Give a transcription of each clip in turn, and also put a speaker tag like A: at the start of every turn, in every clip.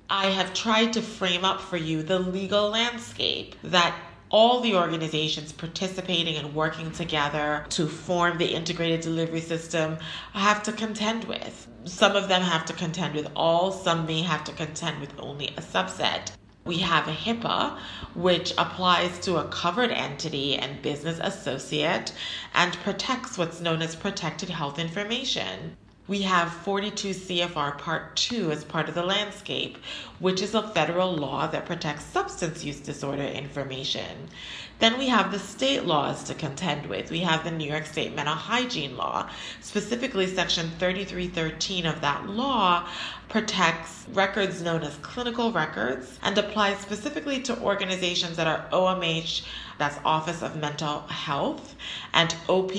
A: I have tried to frame up for you the legal landscape that all the organizations participating and working together to form the integrated delivery system have to contend with. Some of them have to contend with all, some may have to contend with only a subset. We have a HIPAA, which applies to a covered entity and business associate and protects what's known as protected health information. We have 42 CFR Part 2 as part of the landscape, which is a federal law that protects substance use disorder information. Then we have the state laws to contend with. We have the New York State Mental Hygiene Law. Specifically, Section 3313 of that law protects records known as clinical records and applies specifically to organizations that are OMH, that's Office of Mental Health, and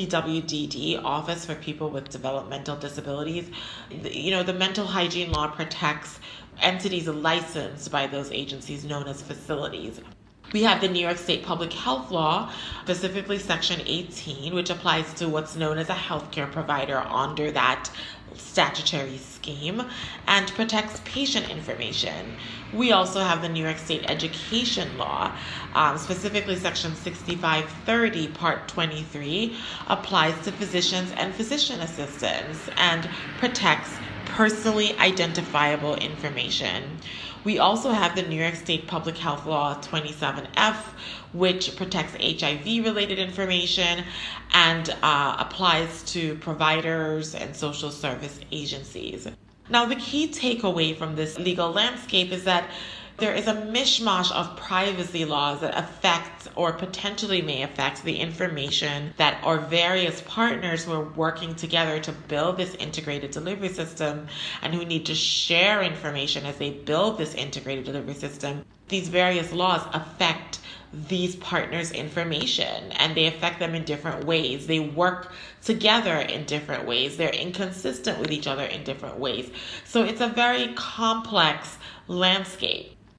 A: OPWDD, Office for People with Developmental Disabilities. The mental hygiene law protects entities licensed by those agencies known as facilities. We have the New York State Public Health Law, specifically Section 18, which applies to what's known as a healthcare provider under that statutory scheme and protects patient information. We also have the New York State Education Law, specifically Section 6530, Part 23, applies to physicians and physician assistants and protects personally identifiable information. We also have the New York State Public Health Law 27F, which protects HIV-related information and applies to providers and social service agencies. Now, the key takeaway from this legal landscape is that there is a mishmash of privacy laws that affect or potentially may affect the information that our various partners who are working together to build this integrated delivery system and who need to share information as they build this integrated delivery system. These various laws affect these partners' information and they affect them in different ways. They work together in different ways. They're inconsistent with each other in different ways. So it's a very complex landscape.